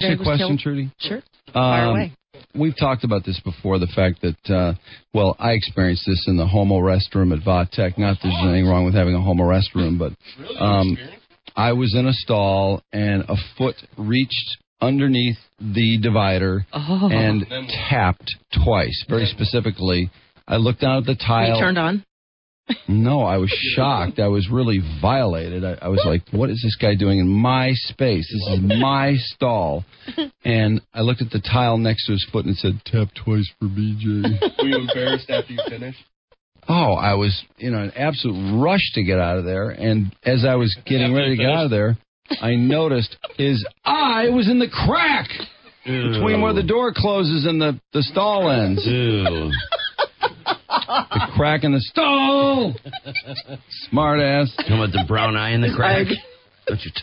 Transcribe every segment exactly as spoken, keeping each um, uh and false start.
ask you a question, killed? Trudy? Sure. Fire Um, away. We've talked about this before, the fact that, uh, well, I experienced this in the homo restroom at Vodtech. Not that there's anything wrong with having a homo restroom, but um, I was in a stall, and a foot reached underneath the divider oh. and tapped twice, very specifically. I looked down at the tile. You turned on? No, I was shocked. I was really violated. I, I was like, what is this guy doing in my space? This is my stall. And I looked at the tile next to his foot and it said, tap twice for B J. Were you embarrassed after you finished? Oh, I was in an absolute rush to get out of there. And as I was getting ready to get out of there, I noticed his eye was in the crack Ew. between where the door closes and the, the stall ends. Ew. The crack in the stall. Smart ass. Come with the brown eye in the crack. Don't you?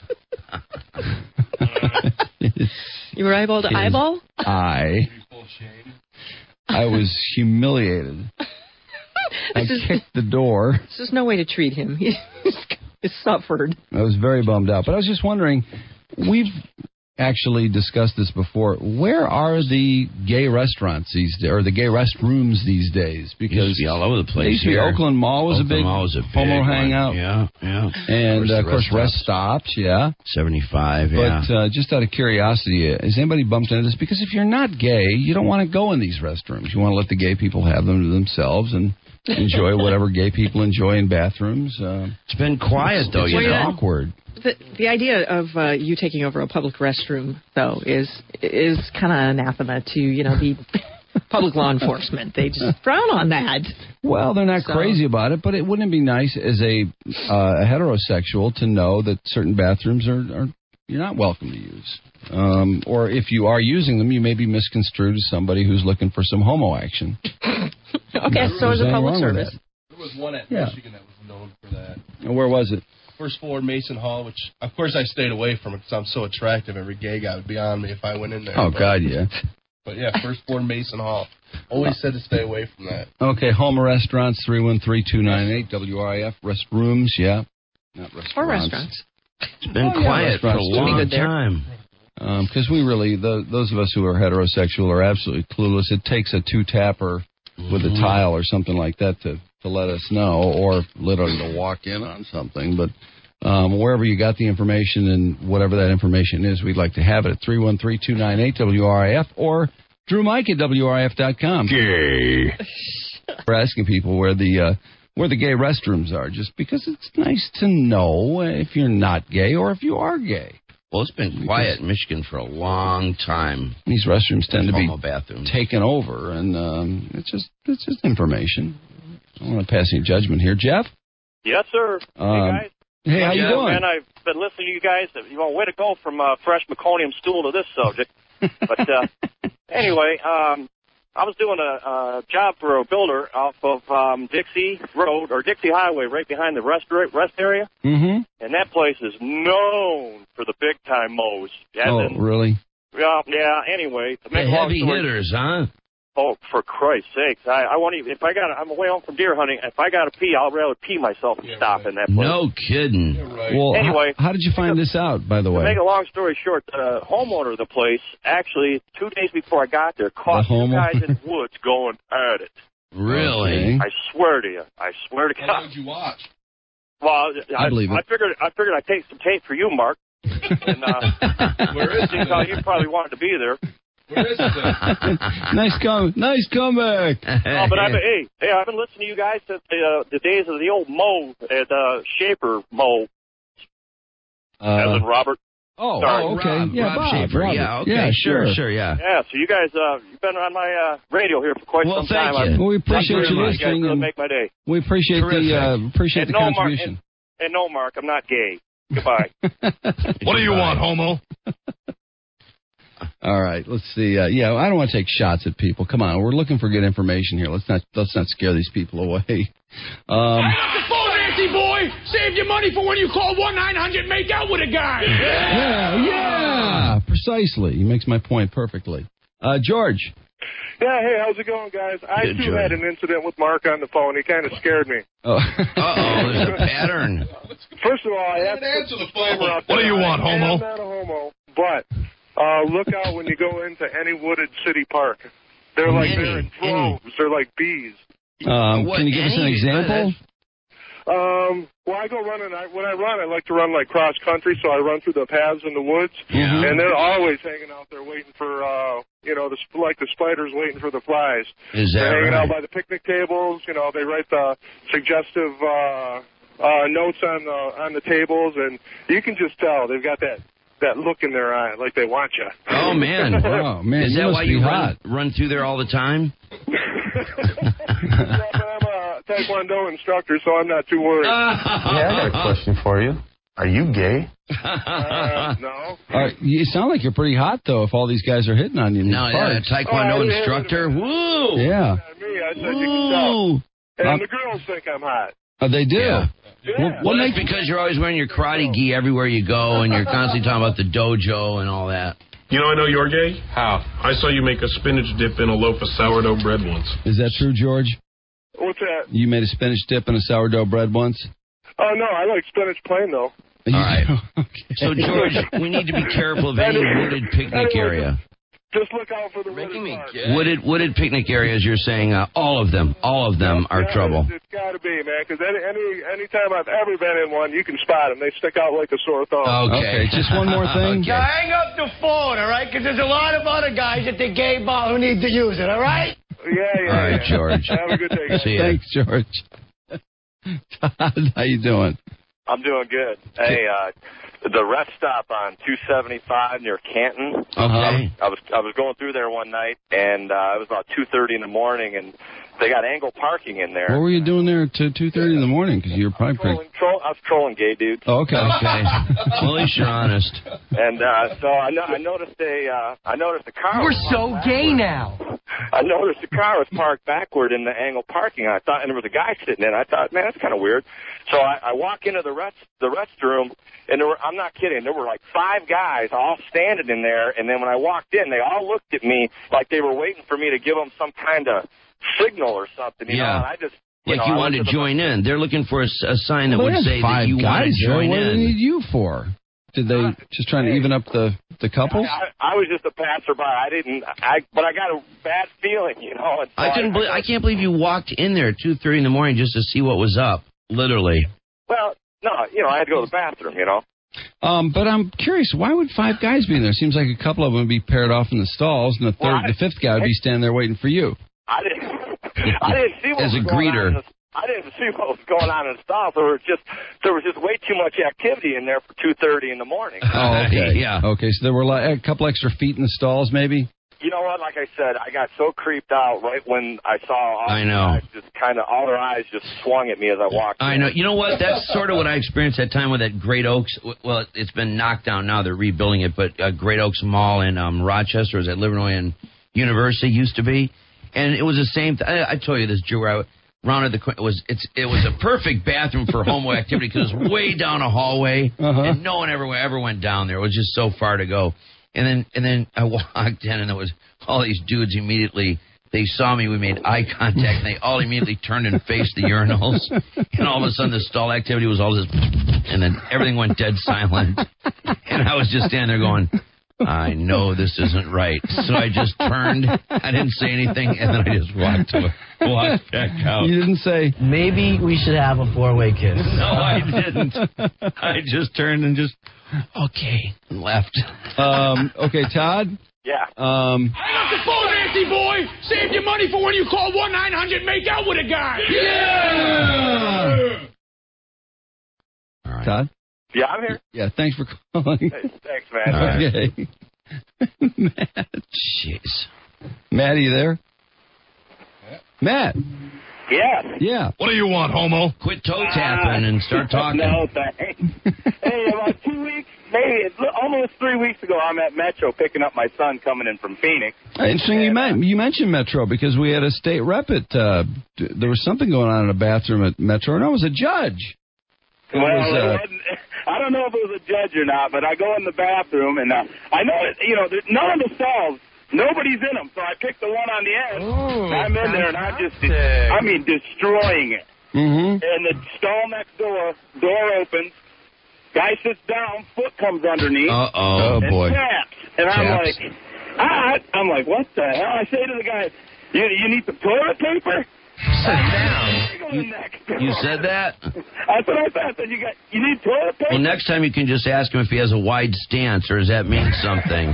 T- you were eyeball to His eyeball? I. I was humiliated. I is, kicked the door. There's no way to treat him. He's, he's suffered. I was very bummed out. But I was just wondering, we've actually discussed this before. Where are the gay restaurants these days, or the gay restrooms these days? Because used to be all over the place. Used to be here. Oakland Mall was Oakland a big Mall was a big homo one. hangout. Yeah, yeah. And of course, uh, rest, rest stops. Yeah, seventy-five. Yeah. But uh, just out of curiosity, has anybody bumped into this? Because if you're not gay, you don't want to go in these restrooms. You want to let the gay people have them to themselves and enjoy whatever gay people enjoy in bathrooms. Uh, it's been quiet it's, though. It's you know, awkward. The, the idea of uh, you taking over a public restroom, though, is is kind of anathema to, you know, the public law enforcement. They just frown on that. Well, they're not so. crazy about it, but it wouldn't it be nice as a, uh, a heterosexual to know that certain bathrooms are, are you're not welcome to use. Um, or if you are using them, you may be misconstrued as somebody who's looking for some homo action. Okay, so as a public service. There was one at yeah. Michigan that was known for that. And where was it? First floor, Mason Hall, which, of course, I stayed away from it because I'm so attractive. Every gay guy would be on me if I went in there. Oh, but, God, yeah. But, yeah, first floor, Mason Hall. Always said to stay away from that. Okay, Homer Restaurants, three one three, two nine eight, W R I F. Restrooms, yeah. Not restaurants. Or restaurants. It's been oh, quiet yeah, for a long time. Because um, we really, the, those of us who are heterosexual are absolutely clueless. It takes a two-tapper mm-hmm. with a tile or something like that to, to let us know, or literally to walk in on something. But um, wherever you got the information and whatever that information is, we'd like to have it at three one three, two nine eight, W R I F or Drew Mike at W R I F dot com. Gay. We're asking people where the uh, where the gay restrooms are, just because it's nice to know if you're not gay or if you are gay. Well, it's been quiet in Michigan for a long time. These restrooms tend to be bathrooms. taken over, and um, it's just it's just information. I don't want to pass any judgment here. Jeff? Yes, sir. Um, hey, guys. Hey, how yeah, you doing? Man, I've been listening to you guys. You know, way to go from uh, fresh meconium stool to this subject. But uh, anyway, um, I was doing a, a job for a builder off of um, Dixie Road, or Dixie Highway, right behind the rest, rest area. Mm-hmm. And that place is known for the big-time mows. Oh, in, really? Yeah, yeah, anyway. To make the heavy story, hitters, huh? Oh, for Christ's sakes. I, I won't even, if I got, I'm away home from deer hunting. If I got to pee, I'll rather pee myself and yeah, stop right. in that place. No kidding. Right. Well, anyway. How, how did you find this out, by the To way? make a long story short, the homeowner of the place, actually, two days before I got there, caught The two homo- guys in the woods going at it. Really? Okay. I swear to you. I swear to How God. long did you watch? Well, I, I believe it. I figured, I figured I'd take some tape for you, Mark. And, uh, Where is it? how you probably wanted to be there. Where is it then? nice come, nice comeback. Oh, but I've been, hey, hey, I've been listening to you guys since the, uh, the days of the old Mo at uh, Schaefer Mo, Uh, as in Robert. oh, Sorry, oh, okay. Rob, yeah, Rob Bob, Schaefer. Robert. Yeah, okay, yeah, sure, sure, sure, yeah. Yeah, so you guys, uh, you've been on my uh, radio here for quite Well, some thank time. you. Well, we appreciate Thank you very much. listening. You guys really and make my day. we appreciate Terrific. the uh, appreciate And the no, Mark, contribution. and, and no, Mark, I'm not gay. Goodbye. What do you want, homo? All right, let's see. Uh, yeah, I don't want to take shots at people. Come on, we're looking for good information here. Let's not let's not scare these people away. Um, Hang up the phone, Nancy boy. Save your money for when you call one nine hundred make out with a guy. yeah, yeah, precisely. He makes my point perfectly. Uh, George. Yeah, hey, how's it going, guys? I, Good, too, George. had an incident with Mark on the phone. He kind of scared me. Oh. Uh-oh, there's a pattern. First of all, I have to answer the phone. out What do you there. want, I homo? am not a homo, but uh, look out when you go into any wooded city park. They're like, Any, they're in any. droves. They're like bees. Um, What, can you give us an any? example? Um, well, I go running. I, when I run, I like to run like cross country, so I run through the paths in the woods, Yeah. and they're always hanging out there waiting for, uh, you know, the, sp- like the spiders waiting for the flies. Is that They're hanging right? out by the picnic tables. You know, they write the suggestive uh, uh, notes on the on the tables, and you can just tell they've got that that look in their eye, like they want you. Oh, man. Oh, man, Is you that must why be you hot. run, run through there all the time? Yeah, but I'm a Taekwondo instructor, so I'm not too worried. Yeah, I got a question for you. Are you gay? Uh, no. All right, you sound like you're pretty hot, though, if all these guys are hitting on you in these No, yeah, parks. Taekwondo Oh, yeah, instructor. wait a Woo! Yeah. Not me. I said you can tell. Woo! And Um, the girls think I'm hot. Oh, they do. Yeah. Yeah. Well, Well, what that's makes because you're always wearing your karate gi everywhere you go, and you're constantly talking about the dojo and all that. You know, I know you're gay. How? I saw you make a spinach dip in a loaf of sourdough bread once. Is that true, George? What's that? You made a spinach dip in a sourdough bread once? Oh, no, I like spinach plain, though. You All right. do? Okay. So, George, we need to be careful of any wooded picnic area. Just look out for the wooded part. Wooded wooded picnic areas, you're saying uh, all of them, all of them are Yeah, trouble. It's, it's got to be, man, because any, any anytime I've ever been in one, you can spot them. They stick out like a sore thumb. Okay, just one more thing. Okay. Hang up the phone, all right? Because there's a lot of other guys at the gay bar who need to use it, all right? Yeah, yeah. All right, yeah. George. Have a good day, guys. See ya. Thanks, George. Todd, how you doing? I'm doing good. Hey, uh, the rest stop on two seventy-five near Canton. Okay. I was I was going through there one night, and uh, it was about two thirty in the morning, and they got angle parking in there. What were you doing there to two thirty in the morning? Because you're probably pretty... Trolling, troll, I was trolling gay dudes. Oh, okay. Okay. Well, at least you're honest. And uh, so I, no, I noticed a uh, I noticed a car. We're was so parked gay backward. now. I noticed the car was parked backward in the angle parking. I thought, and there was a guy sitting in. I thought, man, that's kind of weird. So I, I walk into the rest the restroom, and there were, I'm not kidding, there were like five guys all standing in there. And then when I walked in, they all looked at me like they were waiting for me to give them some kind of signal or something. You Yeah. know, and I just you Like know, you I wanted went to the- join in. They're looking for a, s- a sign that Well, would they say had five that you want guys to there. join What do they in. need you for? Did they just trying to even up the, the couples? I, I was just a passerby. I didn't. I but I got a bad feeling, you know. And so I couldn't. Believe, I can't believe you walked in there at two thirty in the morning just to see what was up. Literally. Well, no, you know, I had to go to the bathroom, you know. Um, but I'm curious, why would five guys be in there? Seems like a couple of them would be paired off in the stalls, and the third, Well, I- the fifth guy would be standing there waiting for you. I didn't. I didn't see what As was a going greeter. on. In the, I didn't see what was going on in the stalls. There was just there was just way too much activity in there for two thirty in the morning. Oh, okay. Yeah. Okay, so there were like a couple extra feet in the stalls, maybe? You know what? Like I said, I got so creeped out right when I saw all I the know. guys just kind of all their eyes just swung at me as I walked. I in. know. You know what? That's sort of what I experienced that time with that Great Oaks. Well, it's been knocked down now. They're rebuilding it, but uh, Great Oaks Mall in um, Rochester, is at Livernois and University, used to be, and it was the same. Th- I, I told you this, Drew. I rounded the corner. It was it's it was a perfect bathroom for homo activity because it was way down a hallway, Uh-huh. and no one ever ever went down there. It was just so far to go. And then and then I walked in, and there was all these dudes immediately. They saw me, we made eye contact, and they all immediately turned and faced the urinals. And all of a sudden, the stall activity was all this, and then everything went dead silent. And I was just standing there going, I know this isn't right. So I just turned, I didn't say anything, and then I just walked to walked back out. You didn't say, Maybe we should have a four-way kiss. No, I didn't. I just turned and just, okay, and left. um, okay, Todd? Yeah. Um, Hang up the phone, Nancy boy! Save your money for when you call one nine hundred make out with a guy! Yeah! All right. Todd? Yeah, I'm here. Yeah, thanks for calling. Hey, thanks, man. All right. Okay. Matt. Jeez. Matt, are you there? Matt. Yeah. Yeah. What do you want, homo? Quit toe tapping and start talking. No, thanks. Hey, about two weeks, maybe it's almost three weeks ago, I'm at Metro picking up my son coming in from Phoenix. Interesting you, men- you mentioned Metro because we had a state rep at, uh, d- there was something going on in a bathroom at Metro, and I was a judge. It Well, was, it uh, wasn't, I don't know if it was a judge or not, but I go in the bathroom, and uh, I know, it, you know, there's none of the stalls, nobody's in them, so I picked the one on the end. Ooh, and I'm in there, and I'm just, I mean, destroying it. mm-hmm. And the stall next door, door opens, Guy sits down, foot comes underneath. Uh-oh. Oh, and boy. taps. And I'm Taps. like, ah, I'm like, what the hell? I say to the guy, you, you need some toilet paper? Sit down. You, you said that? That's what I said. I said, you, got, you need toilet paper? Well, next time you can just ask him if he has a wide stance, or does that mean something?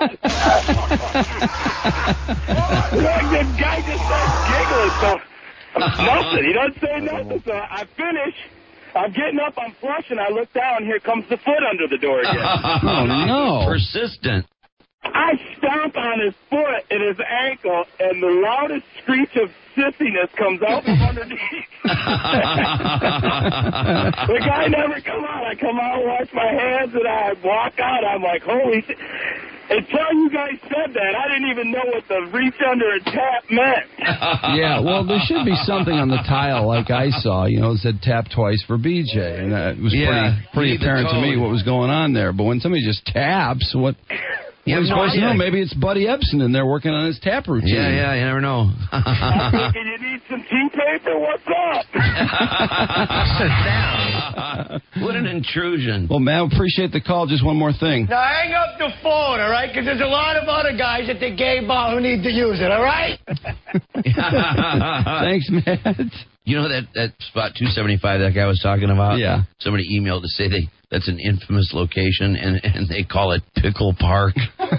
The guy just starts giggling, so nothing. He doesn't say nothing, so I finish. I'm getting up, I'm flushing, I look down, here comes the foot under the door again. Oh, no. Persistent. I stomp on his foot and his ankle, and the loudest screech of sissiness comes out from underneath. The guy never come out. I come out, wash my hands, and I walk out. I'm like, holy shit. Until you guys said that, I didn't even know what the reach under and tap meant. Yeah, well, there should be something on the tile like I saw. You know, it said tap twice for B J, and uh, it was Yeah, pretty, pretty read the apparent to me code. what was going on there. But when somebody just taps, what... You What are you have no supposed to idea. know? Maybe it's Buddy Epson in there working on his tap routine. Yeah, yeah, you never know. I'm thinking, you need some tea paper? What's up? Sit down. What an intrusion. Well, man, appreciate the call. Just one more thing. Now hang up the phone, all right? Because there's a lot of other guys at the gay bar who need to use it, all right? Thanks, Matt. You know that, that spot two seventy-five that guy was talking about? Yeah. Somebody emailed to say they that's an infamous location, and, and they call it Pickle Park.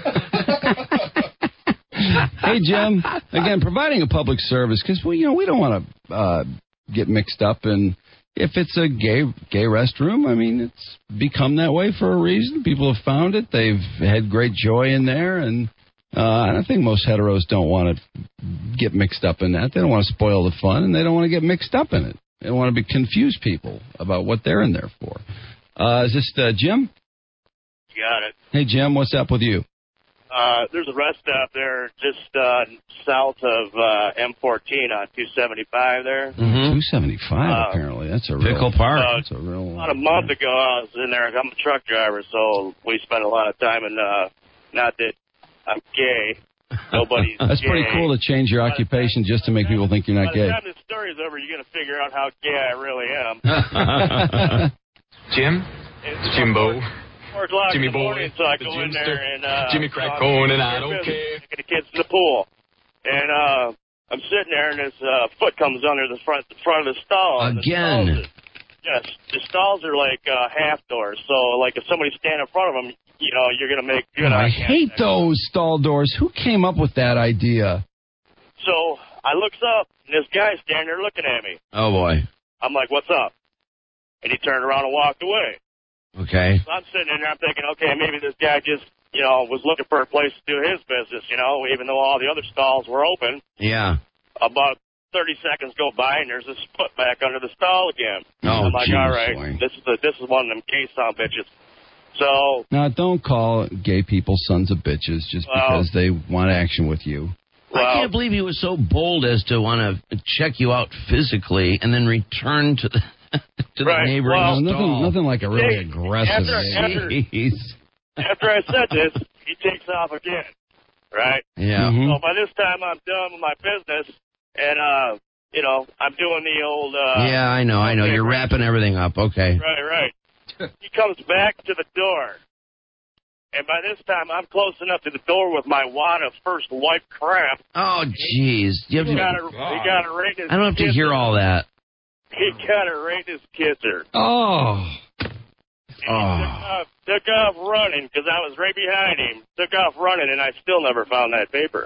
Hey, Jim. Again, providing a public service, because we, you know, we don't want to uh, get mixed up in if it's a gay gay restroom. I mean, it's become that way for a reason. People have found it. They've had great joy in there, and uh, and I think most heteros don't want to get mixed up in that. They don't want to spoil the fun, and they don't want to get mixed up in it. They don't want to be confuse people about what they're in there for. Uh, is this uh, Jim? Got it. Hey, Jim, what's up with you? Uh, there's a rest stop there just uh, south of uh, M fourteen on two seventy-five there. Mm-hmm. two seventy-five, Uh, apparently. That's a Pickle real, Park. Uh, That's a real. About a month ago, I was in there. I'm a truck driver, so we spent a lot of time in, uh, not that I'm gay. Nobody's That's gay. pretty cool to change your occupation just to make people think you're not By the gay. time this story's over, you're going to figure out how gay I really am. Jim? It's Jimbo. four o'clock Jimmy in the morning, Boy, so I the go in Jimster, there and uh, Jimmy Crackone, and I don't care. Taking the kids to the pool, and uh, I'm sitting there, and this uh, foot comes under the front the front of the stall. and the Again. stalls are- yes, the stalls are like uh, half doors, so like if somebody stand in front of them, you know, you're gonna make good I eye hate contact. those stall doors. Who came up with that idea? So I looks up, and this guy's standing there looking at me. Oh, boy. I'm like, "What's up?" And he turned around and walked away. Okay. So I'm sitting in there, I'm thinking, okay, maybe this guy just, you know, was looking for a place to do his business, you know, even though all the other stalls were open. Yeah. About thirty seconds go by, and there's this foot back under the stall again. Oh, I'm like, geez, all right, boy. this is the, this is one of them gay son bitches. So, Now, don't call gay people sons of bitches just Well- because they want action with you. well, I can't believe he was so bold as to want to check you out physically and then return to the to Right, the neighboring well- No, stall. nothing, nothing like a really Hey, aggressive after- gay. after- Jeez. after I said this, he takes off again, right? Yeah. Mhm. So by this time, I'm done with my business, and, uh, you know, I'm doing the old... Uh, Yeah, I know, I know. okay, You're right. wrapping everything up. Okay. Right, right. He comes back to the door. And by this time, I'm close enough to the door with my wad of first wipe crap. Oh, jeez. You have He got to, to, he got to rate his I don't have to kisser. hear all that. He got to rate his kisser. Oh. And he Oh. took off, took off running because I was right behind him. Took off running, and I still never found that paper.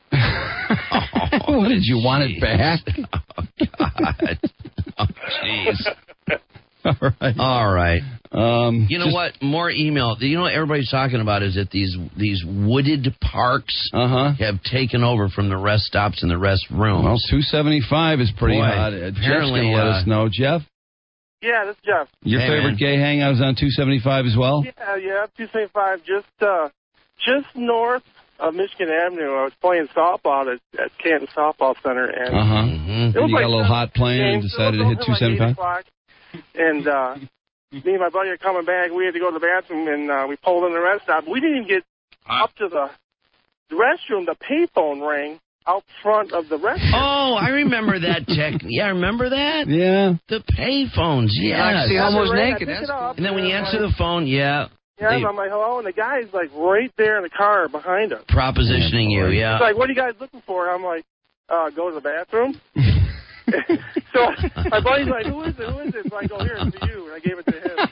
What, did you want it back? Oh, God. Oh, jeez. All right. All right. Um, You know just- what? More email. You know what everybody's talking about is that these these wooded parks Uh-huh. have taken over from the rest stops and the rest rooms. Well, two seventy-five is pretty Boy, hot. Uh, Jeff's apparently, going to let uh, us know. Jeff, Yeah, this is Jeff. your Hey, favorite man. gay hangout is on two seventy-five as well? Yeah, yeah, two seventy-five, just uh, just north of Michigan Avenue. I was playing softball at, at Canton Softball Center, and Uh-huh. Mhm. And you got a little hot playing and games. decided It to was hit two over like eight seventy-five? o'clock, and uh, me and my buddy are coming back. We had to go to the bathroom, and uh, we pulled in the rest stop. We didn't even get up to the restroom. The payphone rang, out front of the restaurant. Oh, I remember that tech. Yeah, remember that? Yeah. The payphones, yeah. I see almost Right, I naked. pick That's it up, And then when you and answer I'm the phone, yeah. Yeah, they I'm like, hello, and the guy's like right there in the car behind us. propositioning you, yeah. He's like, what are you guys looking for? I'm like, uh, go to the bathroom. So my buddy's like, who is it? Who is it? So I go, here, it's for you. And I gave it to him.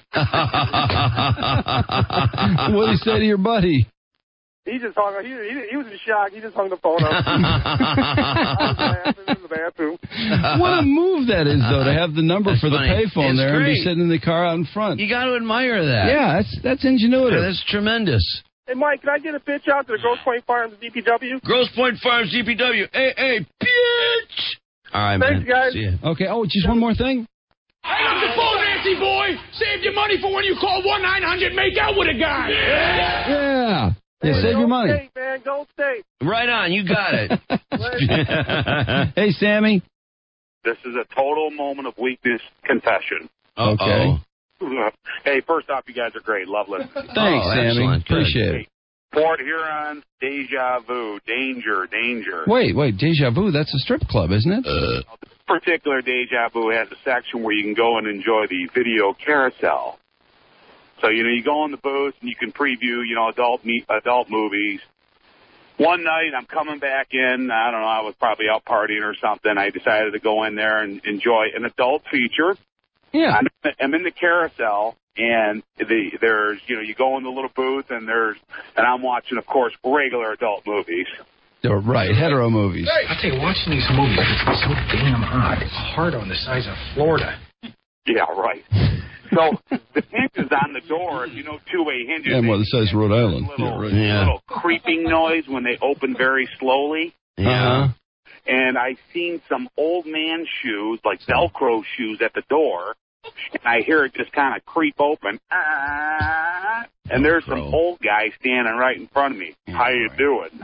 You know? What did he say to your buddy? He just hung up. He, he, he was in shock. He just hung the phone up. I was laughing in the bathroom. What a move that is, though, to have the number That's for the funny. payphone It's there and be great. sitting in the car out in front. You got to admire that. Yeah, that's that's ingenuitive. Yeah, that's tremendous. Hey, Mike, can I get a pitch out to the Grosse Point Farms D P W? Grosse Point Farms D P W. Hey, hey, bitch! All right, Thanks, man. guys. See ya. Okay, oh, just one more thing. Hang up the phone, Nancy boy. Save your money for when you call one nine hundred make out with a guy. Yeah. Yeah. Yeah, Hey, save go your money. State, man. Go State. Right on, you got it. Hey, Sammy. This is a total moment of weakness confession. Okay. Hey, first off, you guys are great. Love listening. Thanks, Oh, Sammy. excellent. Good. Appreciate it. Port Huron, deja vu, danger, danger. Wait, wait, Deja Vu, that's a strip club, isn't it? This particular deja vu has a section where you can go and enjoy the video carousel. So, you know, you go in the booth and you can preview, you know, adult me- adult movies. One night I'm coming back in, I don't know, I was probably out partying or something. I decided to go in there and enjoy an adult feature. Yeah. I'm, I'm in the carousel, and the there's, you know, you go in the little booth, and there's, and I'm watching, of course, regular adult movies. They're right, hetero movies. I tell you, watching these movies gets so damn hot. It's hard on the size of Florida. Yeah, right. So the hinges on the door, you know, two-way hinges. And well, the size of Rhode Island. Little, Yeah, right. Yeah. little creeping noise when they open very slowly. Yeah. Uh-huh. And I seen some old man shoes, like Velcro shoes, at the door. And I hear it just kind of creep open. Ah, and there's some Velcro. old guy standing right in front of me. How you doing?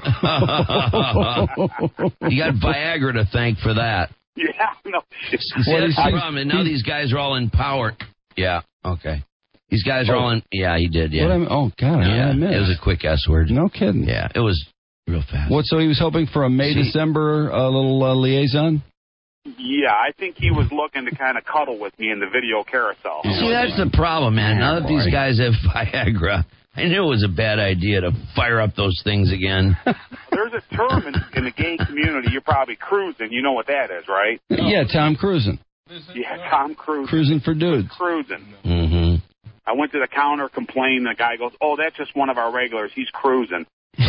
You got Viagra to thank for that. Yeah, no shit. See, What that's is the he- problem. And now these guys are all in power. Yeah, okay. These guys are all in. Yeah, he did, yeah. What I, oh, God, I yeah, missed. it was a quick S word. No kidding. Yeah, it was real fast. What, so he was hoping for a May-December uh, little uh, liaison? Yeah, I think he was looking to kind of cuddle with me in the video carousel. See, that's the problem, man. Now that these guys have Viagra, I knew it was a bad idea to fire up those things again. There's a term in, in the gay community, you're probably cruising. You know what that is, right? Yeah, Tom Cruising. Yeah, Tom Cruise. Cruising for dudes. Cruising. Mm-hmm. I went to the counter, complained. The guy goes, "Oh, that's just one of our regulars. He's cruising."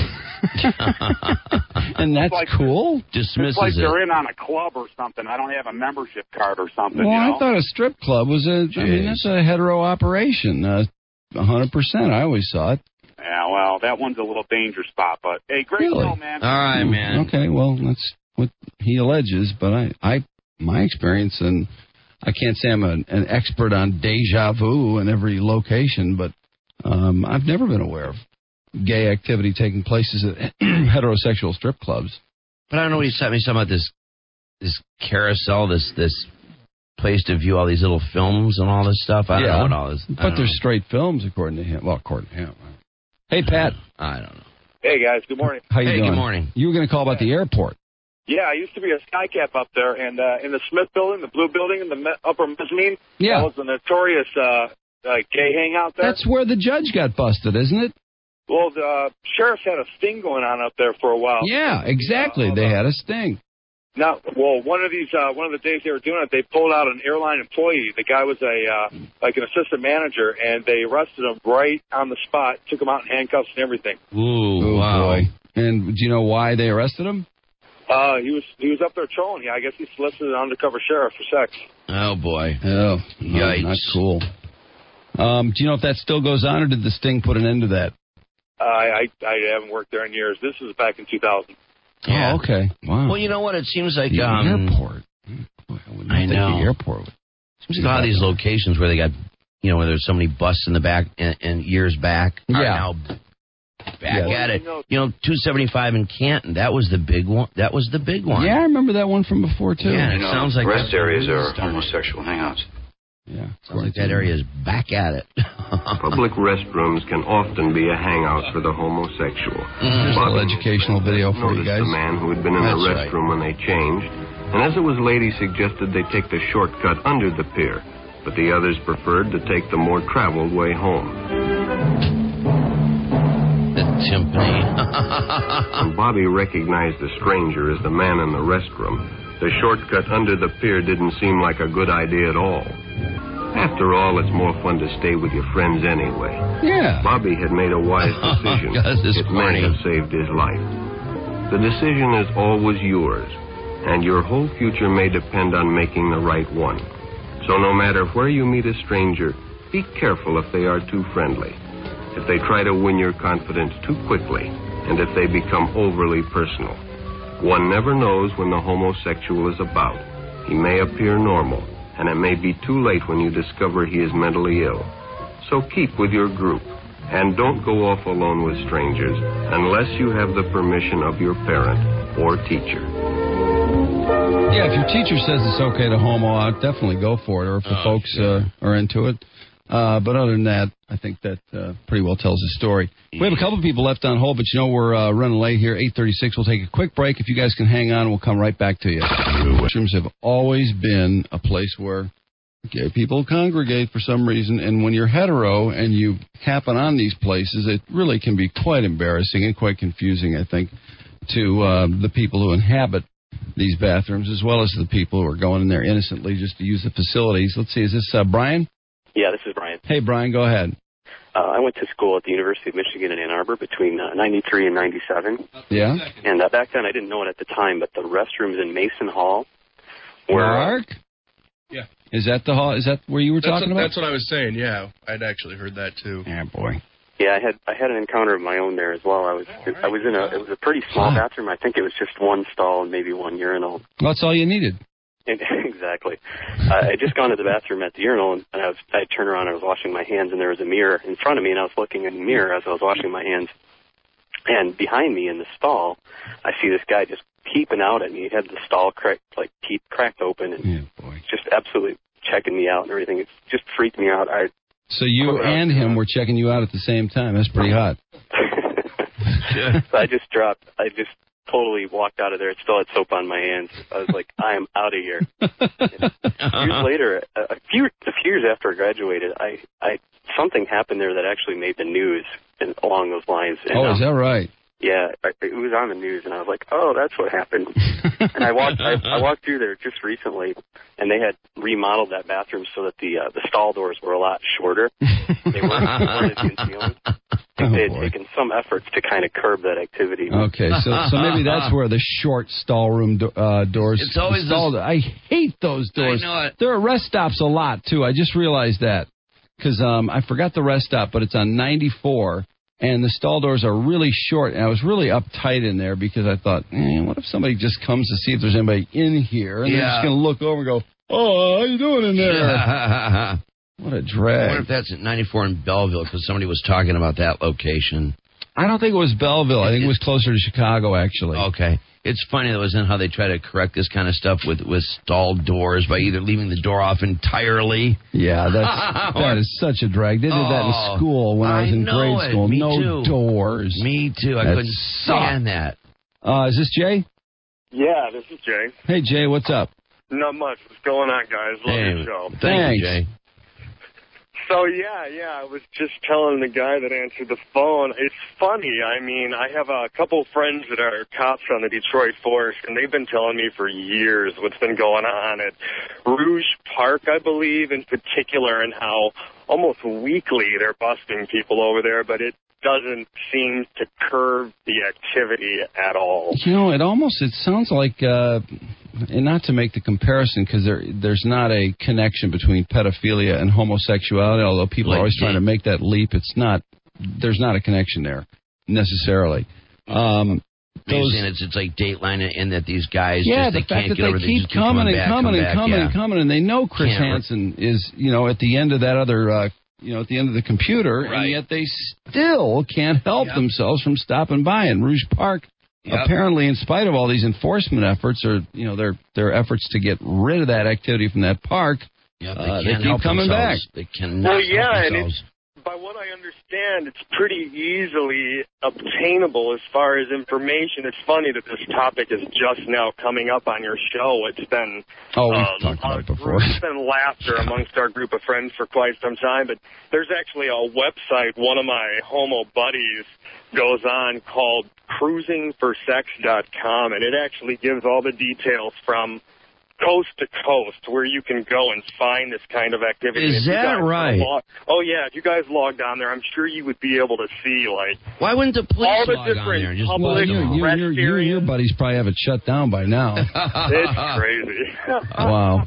And that's like, cool? Dismisses It's like it. they're in on a club or something. I don't have a membership card or something. Well, you know? I thought a strip club was a, I mean, that's a hetero operation. Uh, one hundred percent. I always saw it. Yeah, well, that one's a little danger spot, but hey, great Really? show, man. All right, man. Okay, well, that's what he alleges, but I, I, my experience, and I can't say I'm an, an expert on deja vu in every location, but um, I've never been aware of gay activity taking places at heterosexual strip clubs. But I don't know what he's talking, he's talking about this this carousel, this this place to view all these little films and all this stuff. I don't Yeah, know what all this. I But don't they're know. straight films, according to him. Well, according to him. Hey, Pat. I don't know. Hey, guys. Good morning. How you Hey, doing? good morning. You were going to call about the airport. Yeah, I used to be a skycap up there, and uh, in the Smith building, the blue building, in the me- upper mezzanine, Yeah. that was a notorious uh, uh, gay hangout there. That's where the judge got busted, isn't it? Well, the uh, sheriff's had a sting going on up there for a while. Yeah, exactly. They had a sting. Now, well, one of these, uh, one of the days they were doing it, they pulled out an airline employee. The guy was a uh, like an assistant manager, and they arrested him right on the spot, took him out in handcuffs and everything. Ooh, Oh, wow. boy. And do you know why they arrested him? Uh, he was he was up there trolling. Yeah, I guess he solicited an undercover sheriff for sex. Oh, boy. Oh, no, Yikes. not cool. Um, do you know if that still goes on, or did the sting put an end to that? Uh, I I haven't worked there in years. This was back in two thousand. Yeah. Oh, okay. Wow. Well, you know what? It seems like the um, airport. Boy, I would not I think know. the airport would. Seems like a lot of these locations where they got, you know, where there's so many busts in the back and, and years back are Yeah. now back Yeah. at it. You know, two seventy-five in Canton. That was the big one. That was the big one. Yeah, I remember that one from before, too. Yeah, and it sounds like rest that- areas are homosexual hangouts. Yeah. Sounds like that area is back at it. Public restrooms can often be a hangout for the homosexual. Mm-hmm. Just a little educational video for you guys. The man who had been in That's the restroom right. when they changed, and as it was lady suggested they take the shortcut under the pier, but the others preferred to take the more traveled way home. The timpani. When Bobby recognized the stranger as the man in the restroom, the shortcut under the pier didn't seem like a good idea at all. After all, it's more fun to stay with your friends anyway. Yeah. Bobby had made a wise decision. God, this It corny. may have saved his life. The decision is always yours, and your whole future may depend on making the right one. So no matter where you meet a stranger, be careful if they are too friendly, if they try to win your confidence too quickly, and if they become overly personal. One never knows when the homosexual is about. He may appear normal, and it may be too late when you discover he is mentally ill. So keep with your group, and don't go off alone with strangers unless you have the permission of your parent or teacher. Yeah, if your teacher says it's okay to homo out, definitely go for it, or if the Oh, folks sure. uh, are into it. Uh, but other than that, I think that uh, pretty well tells the story. We have a couple of people left on hold, but you know we're uh, running late here, eight thirty-six. We'll take a quick break. If you guys can hang on, we'll come right back to you. Restrooms have always been a place where gay people congregate for some reason, and when you're hetero and you happen on these places, it really can be quite embarrassing and quite confusing, I think, to uh, the people who inhabit these bathrooms, as well as the people who are going in there innocently just to use the facilities. Let's see, is this uh, Brian? Yeah, this is Brian. Hey, Brian, go ahead. Uh, I went to school at the University of Michigan in Ann Arbor between uh, ninety-three and ninety-seven. Yeah? And uh, back then, I didn't know it at the time, but the restrooms in Mason Hall were... Mark? Yeah. Is that the hall? Is that where you were That's talking what, about? That's what I was saying, yeah. I'd actually heard that, too. Yeah, boy. Yeah, I had I had an encounter of my own there as well. I was I was in a it was a pretty small Huh. bathroom. I think it was just one stall and maybe one urinal. That's all you needed. And, exactly. Uh, I had just gone to the bathroom at the urinal, and I was I turned around. I was washing my hands, and there was a mirror in front of me, and I was looking in the mirror as I was washing my hands. And behind me in the stall, I see this guy just peeping out at me. He had the stall cracked, like peep cracked open, and yeah, boy. just absolutely checking me out and everything. It just freaked me out. I So you and him were checking you out at the same time. That's pretty hot. So I just dropped. I just totally walked out of there. It still had soap on my hands. I was like, I am out of here. Years later, a a few a few years after I graduated, I, I something happened there that actually made the news and along those lines. And, Oh, is um, that right? Yeah, I- it was on the news, and I was like, oh, that's what happened. And I walked I, I walked through there just recently, and they had remodeled that bathroom so that the uh, the stall doors were a lot shorter. They weren't, they weren't as concealing. I think Oh, they had boy. taken some efforts to kind of curb that activity. Okay, so so maybe that's where the short stall room do, uh, doors. It's always installed. this- I hate those doors. I know it. There are rest stops a lot too. I just realized that because um, I forgot the rest stop, but it's on ninety-four, and the stall doors are really short. And I was really uptight in there because I thought, eh, what if somebody just comes to see if there's anybody in here, and they're Yeah. just going to look over and go, "Oh, how you doing in there?" What a I drag. wonder if that's at ninety-four in Belleville, because somebody was talking about that location. I don't think it was Belleville. I think it was closer to Chicago, actually. Okay. It's funny, though, isn't it, how they try to correct this kind of stuff with, with stalled doors by either leaving the door off entirely. Yeah, that's that is such a drag. They did that Oh, in school when I was I in know grade it. school. Me no too. doors. Me too. I That couldn't stand that. Uh, is this Jay? Yeah, this is Jay. Hey, Jay, what's up? Not much. What's going on, guys? Love Hey, your show. thank Thanks. you, Jay. So, yeah, yeah, I was just telling the guy that answered the phone. It's funny. I mean, I have a couple friends that are cops on the Detroit Force, and they've been telling me for years what's been going on at Rouge Park, I believe, in particular, and how almost weekly they're busting people over there, but it doesn't seem to curb the activity at all. You know, it almost it sounds like, uh, and not to make the comparison, because there there's not a connection between pedophilia and homosexuality. Although people Like are always trying Date- to make that leap, it's not. There's not a connection there necessarily. Um, You're those- saying it's, it's like Dateline, and that these guys Yeah, just the they fact can't that get they over it, they keep just keep coming and back, coming come and back, coming yeah. and coming, and they know Chris Can't re- Hansen is, you know, at the end of that other, uh, you know, at the end of the computer, Right. and yet they still can't help Yep. themselves from stopping by. And Rouge Park, Yep. apparently, in spite of all these enforcement efforts, or you know, their their efforts to get rid of that activity from that park, Yeah, they, uh, can't they keep help coming themselves. back. They cannot Well, yeah, help and themselves. it's, by what I understand, it's pretty easily obtainable as far as information. It's funny that this topic is just now coming up on your show. It's been Oh, we've uh, talked about it before. It's been laughter amongst our group of friends for quite some time. But there's actually a website one of my homo buddies goes on called cruising for sex dot com, and it actually gives all the details from coast to coast where you can go and find this kind of activity. Is If you that guys right? log- oh, yeah. If you guys logged on there, I'm sure you would be able to see, like, Why wouldn't the police all the log on different there and just public Well, bully you, them all? you, rest you, you and your areas. buddies probably have it shut down by now. It's crazy. Wow.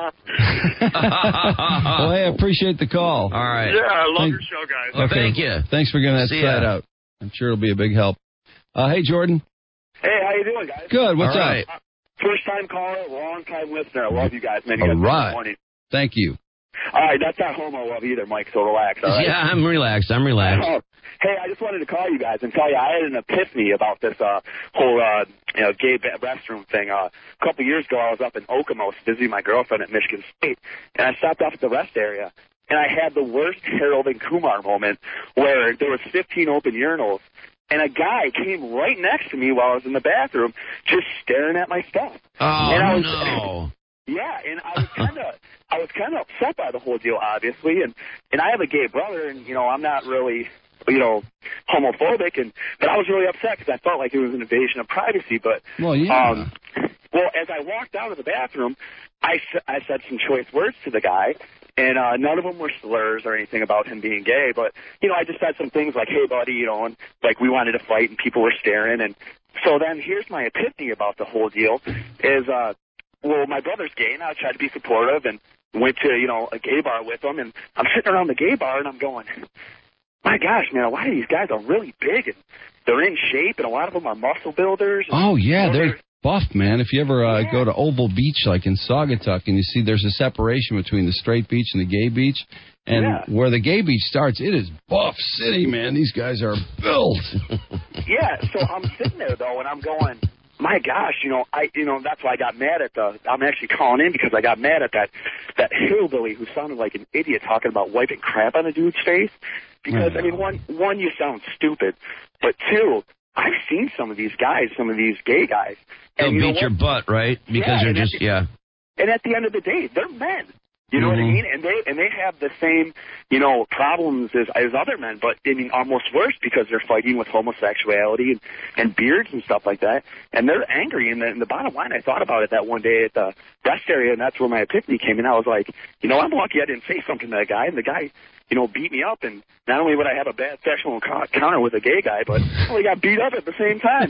Well, hey, I appreciate the call. All right. Yeah, I love Thank- your show, guys. Well, Okay. thank you. Thanks for getting that See site ya. out. I'm sure it'll be a big help. Uh, hey, Jordan. Hey, how you doing, guys? Good. What's All up? right. First time caller, long time listener. I love you guys, man. You All guys are right. funny. Thank you. All right, that's not homo love either, Mike. So relax. All right. Yeah, I'm relaxed. I'm relaxed. Oh, hey, I just wanted to call you guys and tell you I had an epiphany about this uh, whole uh, you know gay ba- restroom thing. Uh, a couple years ago, I was up in Okemos visiting my girlfriend at Michigan State, and I stopped off at the rest area, and I had the worst Harold and Kumar moment where there was fifteen open urinals, and a guy came right next to me while I was in the bathroom, just staring at my stuff. Oh, and I was, no. Yeah, and I was kind of, I was kind of upset by the whole deal, obviously, and and I have a gay brother, and you know, I'm not really, you know, homophobic, and but I was really upset because I felt like it was an invasion of privacy. But Well, yeah. um, well, as I walked out of the bathroom, I s- I said some choice words to the guy. And uh, none of them were slurs or anything about him being gay, but you know, I just said some things like, "Hey, buddy," you know, and like we wanted to fight, and people were staring, and so then here's my epiphany about the whole deal: is uh, well, my brother's gay, and I tried to be supportive, and went to you know a gay bar with him, and I'm sitting around the gay bar, and I'm going, "My gosh, man, a lot of these guys are really big, and they're in shape, and a lot of them are muscle builders." And, Oh, yeah, you know, they're buff, man. If you ever uh, Yeah. go to Oval Beach, like in Saugatuck, and you see there's a separation between the straight beach and the gay beach, and Yeah. where the gay beach starts, it is buff city, man. These guys are built. Yeah, so I'm sitting there though, and I'm going, my gosh, you know, I, you know, that's why I got mad at the. I'm actually calling in because I got mad at that that hillbilly who sounded like an idiot talking about wiping crap on a dude's face. Because I mean, one, one, you sound stupid, but two, I've seen some of these guys, some of these gay guys. They'll and you know beat your what? butt, right? Because Yeah, they're and just, at the- yeah. And at the end of the day, they're men. You know Mhm. what I mean? And they and they have the same, you know, problems as as other men, but I mean almost worse because they're fighting with homosexuality and, and beards and stuff like that. And they're angry. And the, and the bottom line, I thought about it that one day at the rest area, and that's where my epiphany came in. I was like, you know, I'm lucky I didn't say something to that guy, and the guy, you know, beat me up. And not only would I have a bad sexual encounter with a gay guy, but I only got beat up at the same time. You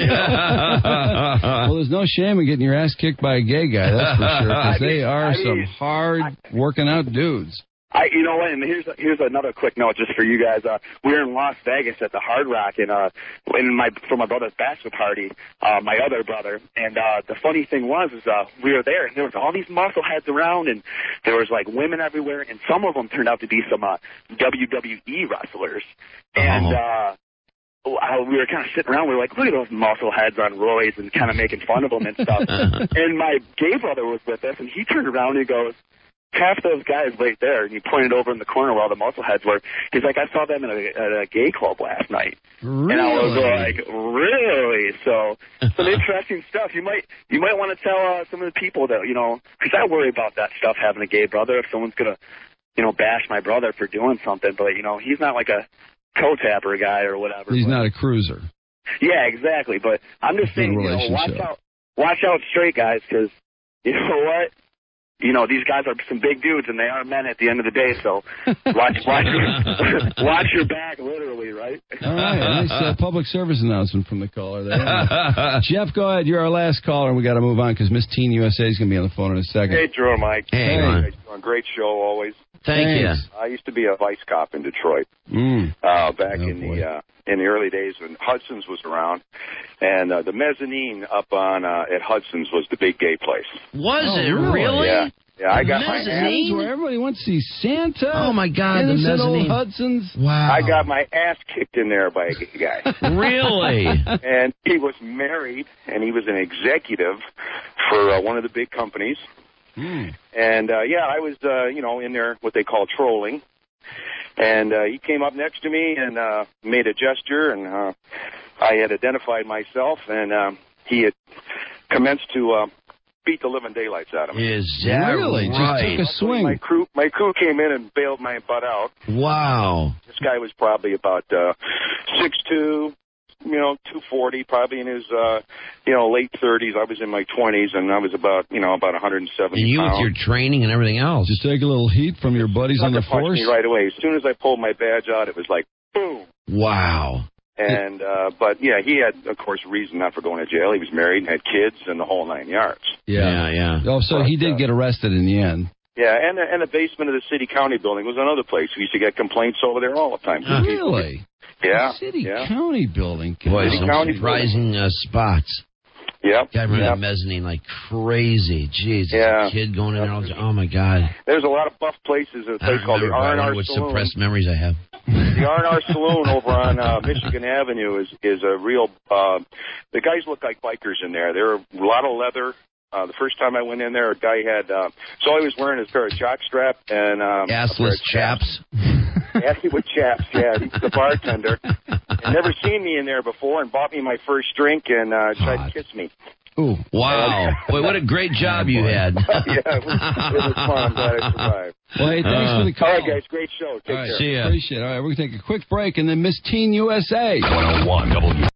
know? Well, there's no shame in getting your ass kicked by a gay guy, that's for sure, because I mean- they are I mean, some hard working out dudes. I, you know what? And here's here's another quick note just for you guys. Uh, we were in Las Vegas at the Hard Rock, and uh, in my for my brother's bachelor party, uh, my other brother. And uh, the funny thing was, is uh, we were there, and there was all these muscle heads around, and there was like women everywhere, and some of them turned out to be some uh, W W E wrestlers. And uh, I, we were kind of sitting around. We were like, look at those muscle heads on roids, and kind of making fun of them and stuff. And my gay brother was with us, and he turned around and he goes, half those guys right there, and he pointed over in the corner where all the muscle heads were. He's like, I saw them in a, at a gay club last night. Really? And I was like, really? So some interesting stuff. You might you might want to tell uh, some of the people that, you know, because I worry about that stuff, having a gay brother, if someone's going to, you know, bash my brother for doing something. But, you know, he's not like a toe tapper guy or whatever. He's but, not a cruiser. Yeah, exactly. But I'm just Good saying, you know, watch relationship. out, watch out straight guys, because you know what? You know, these guys are some big dudes, and they are men at the end of the day, so watch watch, your, watch your back, literally, right? All right, nice uh, public service announcement from the caller there. Jeff, go ahead. You're our last caller, and we got to move on because Miss Teen U S A is going to be on the phone in a second. Hey, Drew and Mike. Hey, Hey. Ron. Guys doing a great show always. Thank Thanks. you. I used to be a vice cop in Detroit Mm. uh, back Oh, in boy. the uh, in the early days when Hudson's was around, and uh, the mezzanine up on uh, at Hudson's was the big gay place. Was Oh, it really? really? Yeah, yeah. I got my Mezzanine? ass, Where everybody wants to see Santa. Oh, my God, the Innocent old mezzanine. Hudson's. Wow. I got my ass kicked in there by a gay guy. Really? And he was married, and he was an executive for uh, one of the big companies. Mm. And, uh, yeah, I was, uh, you know, in there, what they call trolling. And uh, he came up next to me and uh, made a gesture, and uh, I had identified myself, and uh, he had commenced to uh, beat the living daylights out of me. Is that Really? right? Just took a swing. My crew, my crew came in and bailed my butt out. Wow. This guy was probably about uh, six two, you know, two forty, probably in his, uh, you know, late thirties. I was in my twenties, and I was about, you know, about one hundred seventy And you pounds. with your training and everything else. Just take a little heat from your buddies on the Sucker punched force. me right away. As soon as I pulled my badge out, it was like, boom. Wow. And, uh, but yeah, he had, of course, a reason not for going to jail. He was married and had kids and the whole nine yards. Yeah, yeah. Oh, so he did get arrested in the end. Yeah, and the, and the basement of the city county building was another place. We used to get complaints over there all the time. Uh, really? Yeah. City yeah. county building. Boy, City some County surprising uh, spots. Yep. God, I remember yep. that mezzanine like crazy. Jeez, Yeah. a kid going in there all the time. Oh, my God. There's a lot of buff places at a I place don't called the remember, but I R and R wonder what Saloon. suppressed memories I have. The R and R Saloon over on uh, Michigan Avenue is is a real. Uh, the guys look like bikers in there. There are a lot of leather. Uh, the first time I went in there, a guy had. Uh, so all he was wearing his pair of jockstrap and um, assless chaps. Yeah, he was chaps. Yeah, he was the bartender. He'd never seen me in there before and bought me my first drink and uh, tried to kiss me. Ooh. Wow. Boy, what a great job you had. Yeah, it was, it was fun. I'm glad I survived. Well, hey, thanks Uh, for the call. All right, guys. Great show. Take All right, care. See ya. Appreciate it. All right, we're going to take a quick break and then Miss Teen U S A. one oh one W